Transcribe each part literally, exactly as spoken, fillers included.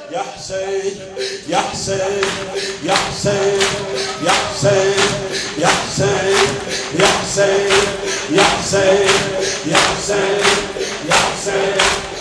يا حسين يا حسين يا حسين يا حسين يا حسين يا حسين يا حسين يا حسين يا حسين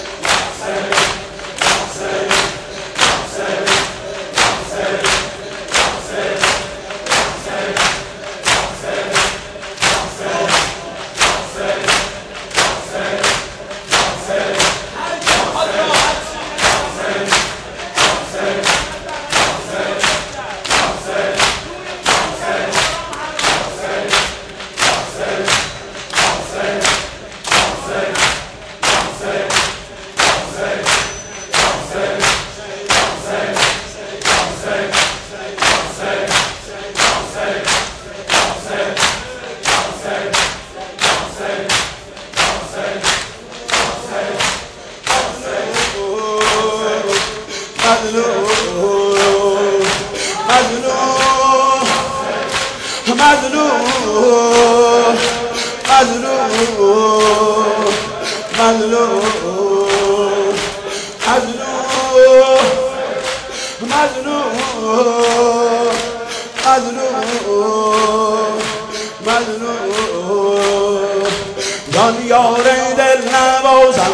یار دل نوازم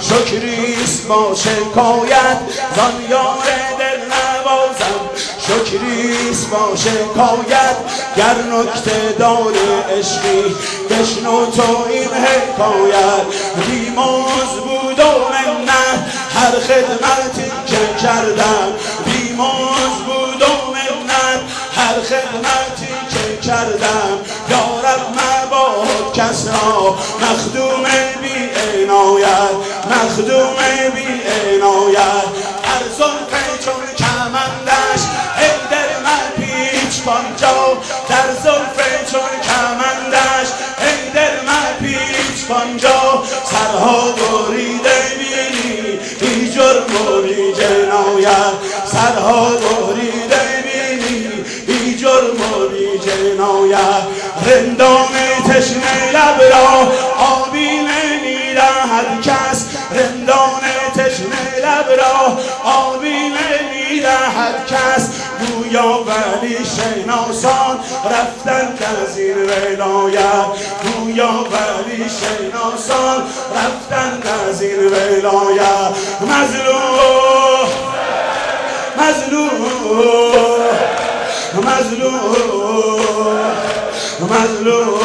شکریست با شکایت زان یار دل نوازم شکریست با شکایت گر نکته دار عشقی بشنو تو این حکایت بیماز بود و منت هر خدمتی که کردم بیماز بود و منت هر خدمتی که کردم یارب مباد کس را مخدوم بی عنایت مخدوم بی عنایت هر زلف چون کمندش ای در من پیچ پانجا در زلف چون کمندش ای در من پیچ پانجا سرها بریده بینی بی جرم و بی جنایت سرها بریده بینی بی جرم و بی جنایت رندان تشنه لب را آبی نمیدهد کس رندان تشنه لب را آبی نمیدهد کس گویا ولی شناسان رفتند از این ولایت گویا ولی شناسان رفتند از این ولایت مظلوم مظلوم مظلوم مظلوم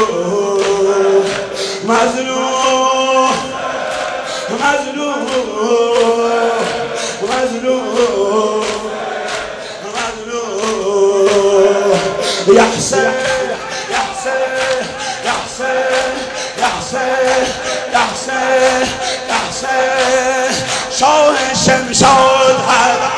مظلوم مظلوم مظلوم مظلوم يا حسين يا حسين يا حسين يا حسين يا حسين يا حسين شاه شمشاد هذا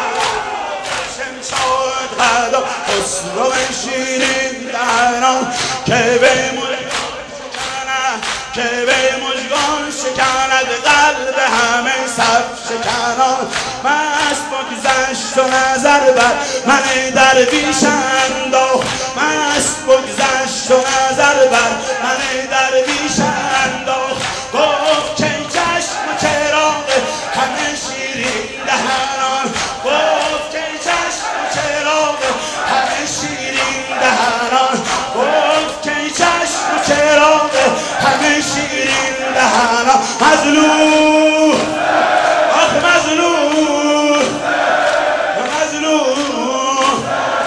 شمشاد هذا حسن و شیرین دهنان که به مژگان شکند که به مژگان شکند قلب همه صف شکنان مست بگذشت و نظر بر من درویش انداخت مست بگذشت و نظر بر من درویش انداخت گفت که چشم و چراغ همه شیرین دهنان گفت که چشم و چراغ همه شیرین دهنان گفت که چشم و چراغ همه شیرین دهنان مظلوم آخ مظلوم مظلوم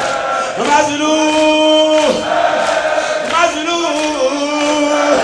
مظلوم مظلوم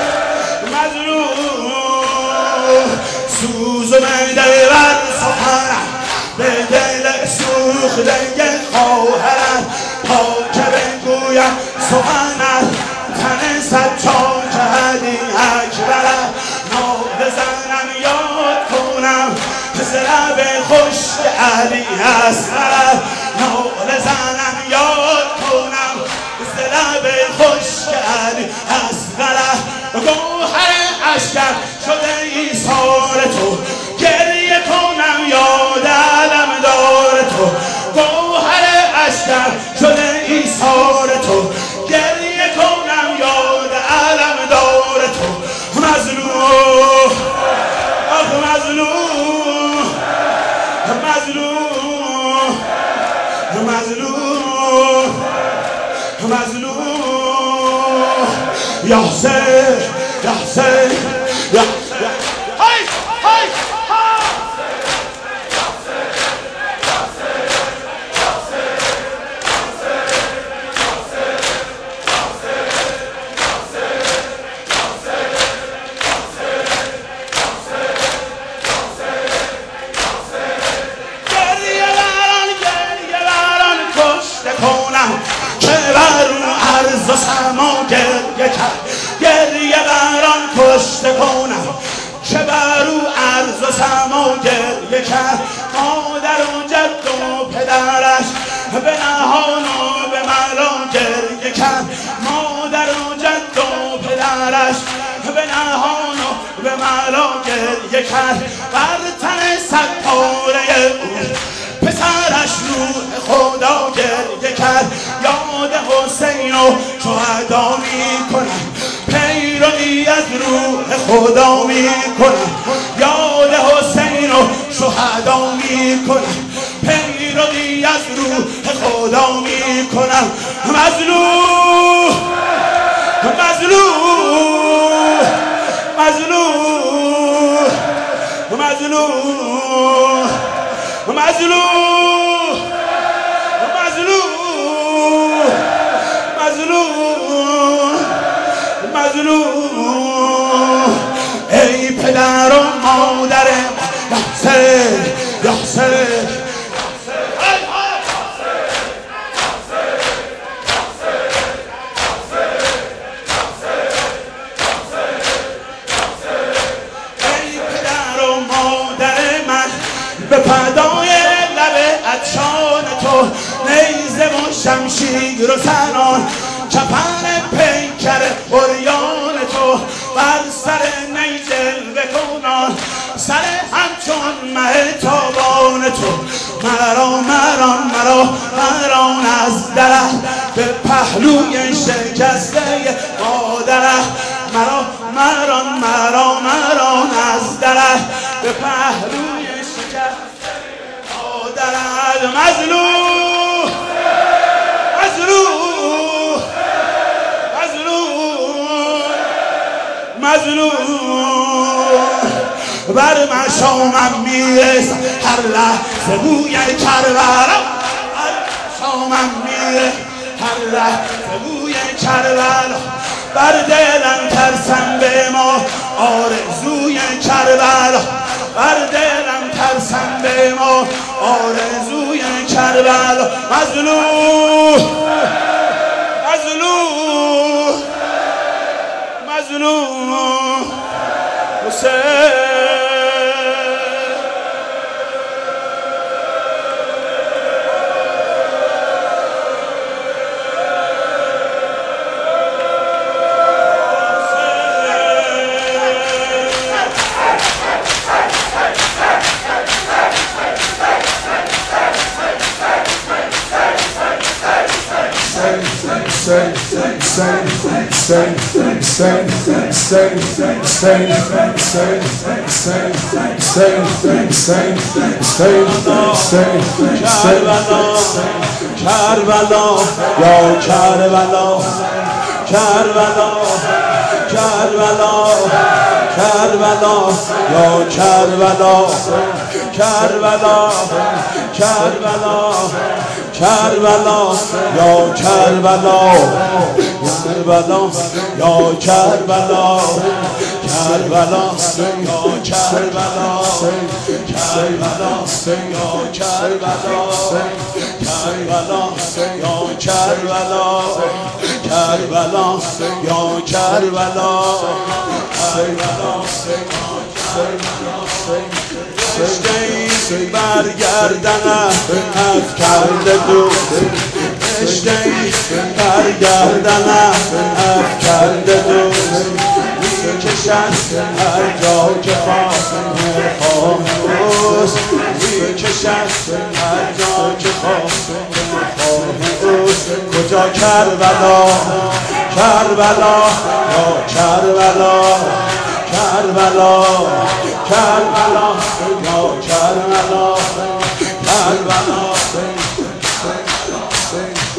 مظلوم سوز و میده بر سخنم به دل سوخته خواهرم تا که بگویم سخنم تن سجاد کردی اکبرم نام بزنم یاد کنم ز لب خشک علی اصغرم نام بزنم یاد کنم ز لب خشک علی اصغرم گوهر اشکر شده ایثار تو گریه کنم یاد علم دار تو گوهر اشکر شده ایثار تو گریه کنم یاد علم دار تو مظلوم آخ مظلوم مظلوم یا حسین یا حسین یا های های و سما گریه کرد گریه بران کشته کنم که بر او عرض و سما گریه کرد مادر و جد و پدرش به نهان و به ملا گریه کرد مادر و جد و پدرش به نهان و به ملا گریه کرد بر تن ستاره او پسرش روح خدا گریه کرد یاد حسین و شهدا می کنم پیروی از روح خدا می کنم یاد حسین و شهدا می کنم پیروی از روح خدا می کنم مظلوم مظلوم مظلوم مظلوم مظلوم مظلوم مظلوم مظلوم ای پدر و مادر یا حسین یا حسین به فدای لب عطشان تو نیزه و شمشیر و سنان چپن پیکر عریان تو بر سر نیجل بکنان سر همچون مه تابان تو مرا مران مرا مران از درخت به پهلوی شکسته مادرت مرا مران مرا مران از درخت به پهلوی مادرت مظلوم مظلوم مظلوم مظلوم بر مشامم میرسد هر لحظه بوی کربلا بر مشامم میرسد هر لحظه بوی کربلا بر دلم ترسم به ما آرزوی کربلا بر دلم ترسم به ما آرزوی کربلا مظلوم مظلوم مظلوم حسین Say, say, say, say, say, say, say, say, say, say, say, Karbala, ya Karbala, Karbala, Karbala, Karbala, ya Karbala, Karbala, Karbala, Karbala, ya Karbala, Karbala, ya Karbala, Karbala, ya Karbala, Karbala, ya Karbala, Karbala, ya Karbala, Karbala, ya Karbala, رشته‌ای برگردنه از کرده دوست رشته‌ای برگردنه از کرده دوست میکشد هر جا که خواهم اوست میکشد هر جا که خواهم اوست کجا کربلا کربلا یا کربلا کربلا کربلا یا کربلا کربلا